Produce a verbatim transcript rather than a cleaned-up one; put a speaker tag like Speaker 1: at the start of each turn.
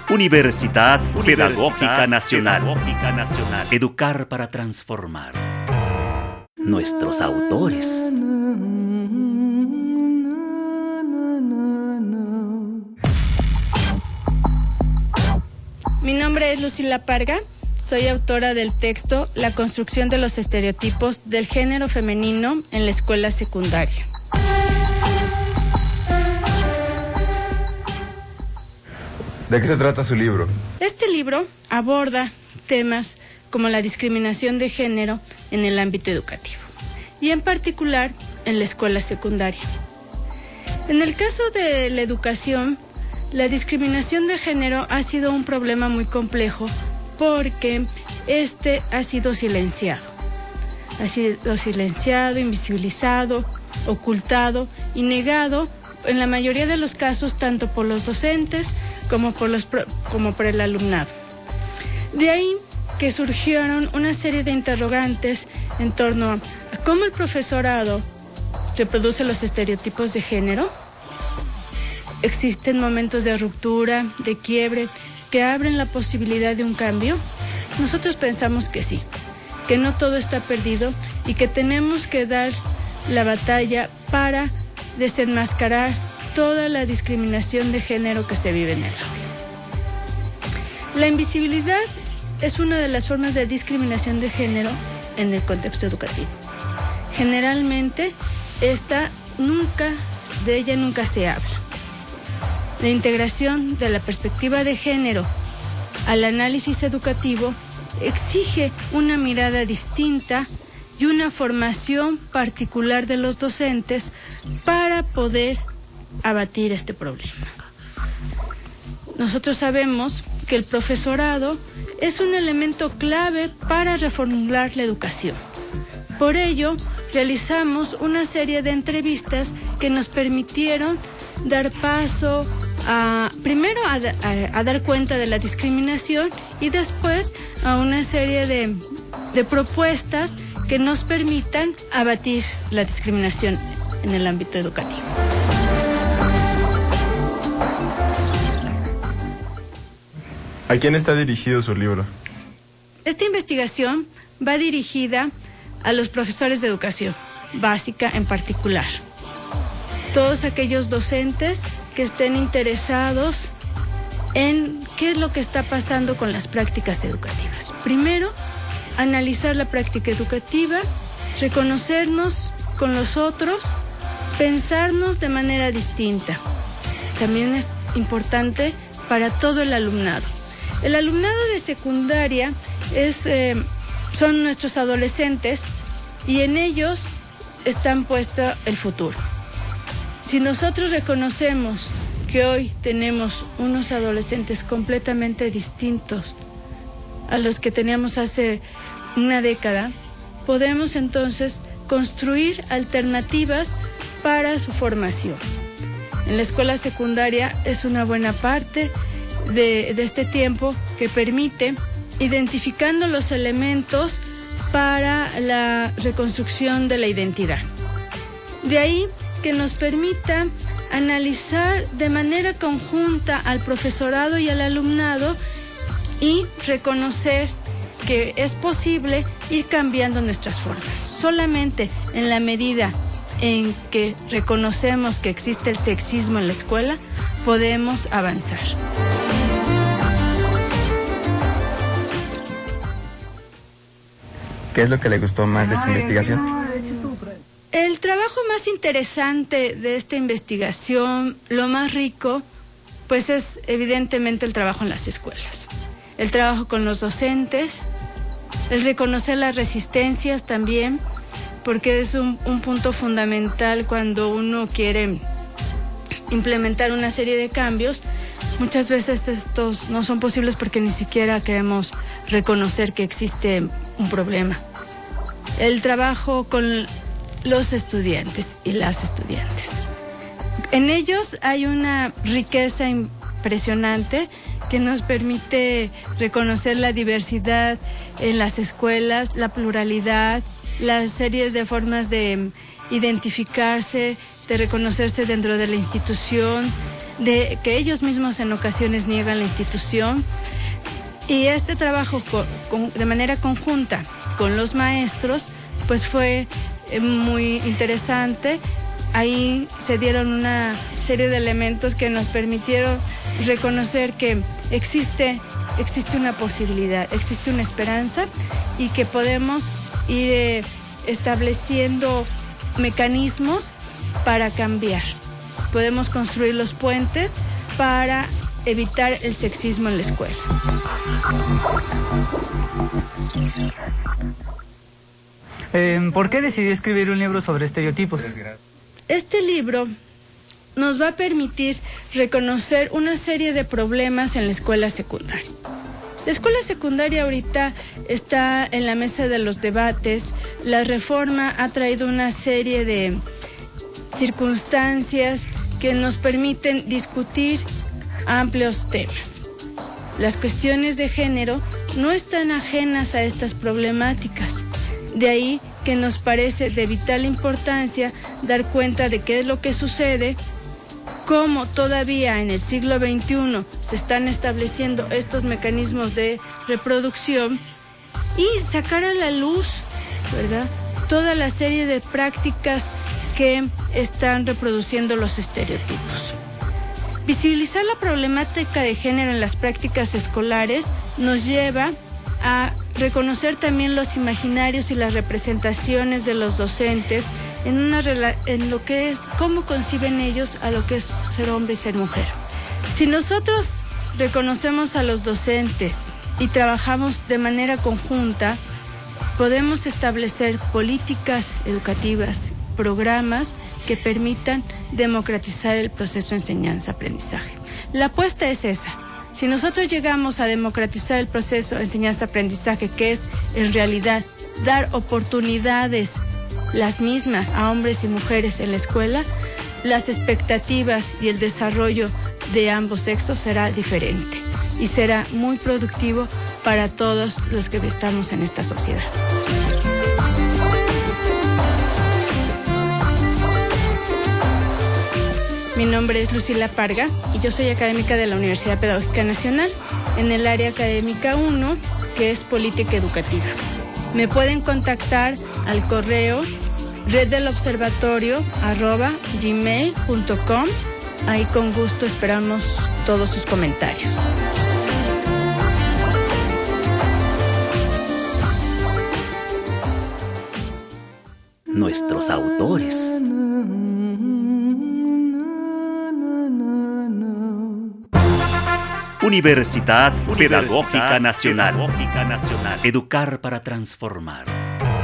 Speaker 1: Universidad, Universidad Pedagógica Nacional. Pedagógica Nacional. Educar para transformar. Nuestros autores.
Speaker 2: Mi nombre es Lucila Parga. Soy autora del texto La construcción de los estereotipos del género femenino en la escuela secundaria.
Speaker 3: ¿De qué se trata su libro?
Speaker 2: Este libro aborda temas como la discriminación de género en el ámbito educativo y en particular en la escuela secundaria. En el caso de la educación, la discriminación de género ha sido un problema muy complejo porque este ha sido silenciado. Ha sido silenciado, invisibilizado, ocultado y negado en la mayoría de los casos tanto por los docentes como por, los, como por el alumnado. De ahí que surgieron una serie de interrogantes en torno a cómo el profesorado reproduce los estereotipos de género. ¿Existen momentos de ruptura, de quiebre, que abren la posibilidad de un cambio? Nosotros pensamos que sí, que no todo está perdido y que tenemos que dar la batalla para desenmascarar toda la discriminación de género que se vive en el aula. La invisibilidad es una de las formas de discriminación de género en el contexto educativo. Generalmente, esta nunca, de ella nunca se habla. La integración de la perspectiva de género al análisis educativo exige una mirada distinta y una formación particular de los docentes para poder abatir este problema. Nosotros sabemos que el profesorado es un elemento clave para reformular la educación. Por ello, realizamos una serie de entrevistas que nos permitieron dar paso a, primero a, a, a dar cuenta de la discriminación y después a una serie de, de propuestas que nos permitan abatir la discriminación en el ámbito educativo.
Speaker 3: ¿A quién está dirigido su libro?
Speaker 2: Esta investigación va dirigida a los profesores de educación básica en particular. Todos aquellos docentes que estén interesados en qué es lo que está pasando con las prácticas educativas. Primero, analizar la práctica educativa, reconocernos con los otros, pensarnos de manera distinta. También es importante para todo el alumnado. El alumnado de secundaria es, eh, son nuestros adolescentes y en ellos están puesto el futuro. Si nosotros reconocemos que hoy tenemos unos adolescentes completamente distintos a los que teníamos hace una década, podemos entonces construir alternativas para su formación. En la escuela secundaria es una buena parte de, de este tiempo que permite, identificando los elementos para la reconstrucción de la identidad. De ahí que nos permita analizar de manera conjunta al profesorado y al alumnado y reconocer que es posible ir cambiando nuestras formas. Solamente en la medida en que reconocemos que existe el sexismo en la escuela, podemos avanzar.
Speaker 4: ¿Qué es lo que le gustó más de su investigación?
Speaker 2: El trabajo más interesante de esta investigación, lo más rico, pues es evidentemente el trabajo en las escuelas. El trabajo con los docentes, el reconocer las resistencias también, porque es un, un punto fundamental cuando uno quiere implementar una serie de cambios. Muchas veces estos no son posibles porque ni siquiera queremos reconocer que existe un problema. El trabajo con los estudiantes y las estudiantes. En ellos hay una riqueza impresionante que nos permite reconocer la diversidad en las escuelas, la pluralidad, las series de formas de identificarse, de reconocerse dentro de la institución, de que ellos mismos en ocasiones niegan la institución. Y este trabajo con, con, de manera conjunta con los maestros, pues fue eh, muy interesante. Ahí se dieron una serie de elementos que nos permitieron reconocer que existe, existe una posibilidad, existe una esperanza y que podemos ir eh, estableciendo mecanismos para cambiar. Podemos construir los puentes para evitar el sexismo en la escuela.
Speaker 5: Eh, ¿Por qué decidió escribir un libro sobre estereotipos?
Speaker 2: Este libro nos va a permitir reconocer una serie de problemas en la escuela secundaria. La escuela secundaria ahorita está en la mesa de los debates. La reforma ha traído una serie de circunstancias que nos permiten discutir amplios temas. Las cuestiones de género no están ajenas a estas problemáticas. De ahí que nos parece de vital importancia dar cuenta de qué es lo que sucede, cómo todavía en el siglo veintiuno se están estableciendo estos mecanismos de reproducción y sacar a la luz, ¿verdad?, toda la serie de prácticas que están reproduciendo los estereotipos. Visibilizar la problemática de género en las prácticas escolares nos lleva a reconocer también los imaginarios y las representaciones de los docentes en, una, en lo que es, cómo conciben ellos a lo que es ser hombre y ser mujer. Si nosotros reconocemos a los docentes y trabajamos de manera conjunta, podemos establecer políticas educativas, programas que permitan democratizar el proceso de enseñanza-aprendizaje. La apuesta es esa. Si nosotros llegamos a democratizar el proceso de enseñanza-aprendizaje, que es en realidad dar oportunidades las mismas a hombres y mujeres en la escuela, las expectativas y el desarrollo de ambos sexos será diferente y será muy productivo para todos los que estamos en esta sociedad. Mi nombre es Lucila Parga y yo soy académica de la Universidad Pedagógica Nacional en el área académica uno, que es política educativa. Me pueden contactar al correo reddelobservatorio arroba gmail punto com. Ahí con gusto esperamos todos sus comentarios.
Speaker 1: Nuestros autores. Universidad Pedagógica Nacional. Educar para transformar.